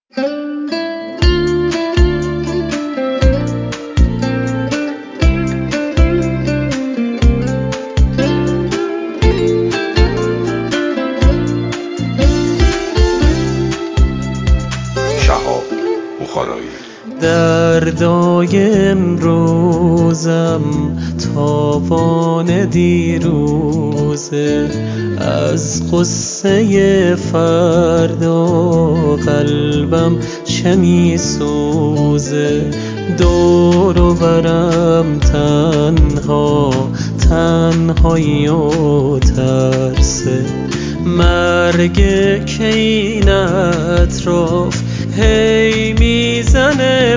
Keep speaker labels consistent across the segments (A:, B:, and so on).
A: شهاب بخارایی.
B: دردای امروزم تاوان دیروزه، از قصه فردا قلبم چه میسوزه. دور و برم تنها، تنهایی و ترسه، مرگ که این اطراف هی میزنه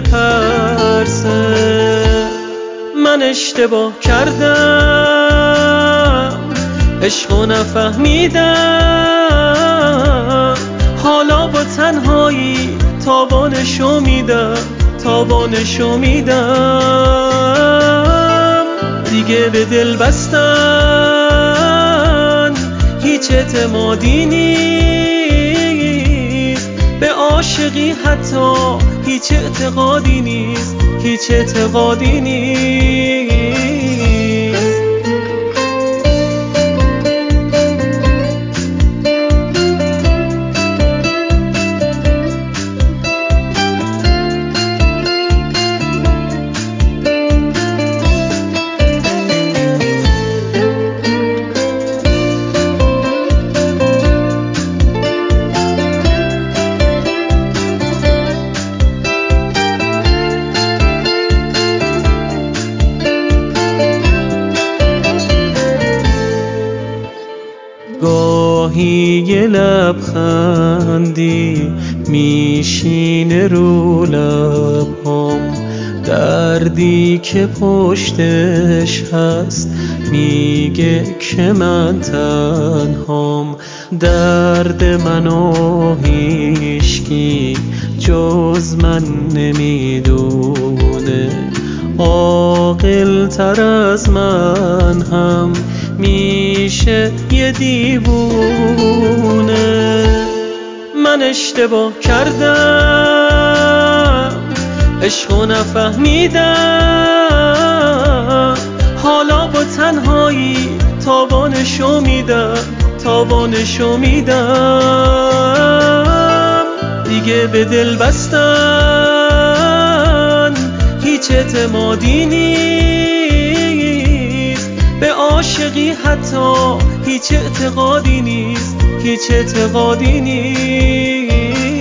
B: پرسه. من اشتباه کردم، عشقو نفهمیدم، حالا با تنهایی تاوانشو میدم، تاوانشو میدم. دیگه به دل بستن هیچ اعتمادی نیست، به عاشقی حتی هیچ اعتقادی نیست، هیچ اعتقادی نیست. گاهی یه لبخندی میشینه رو لبام، دردی که پشتش هست میگه که من تنهام. درد منو هیچکی جز من نمیدونه، عاقل تر از من هم میشه یه دیوونه. من اشتباه کردم، عشقو نفهمیدم، حالا با تنهایی تاوانشو میدم، تاوانشو میدم. دیگه به دل بستن هیچ اعتمادی نیست، به عاشقی حتی هیچ اعتقادی نیست، هیچ اعتقادی نیست.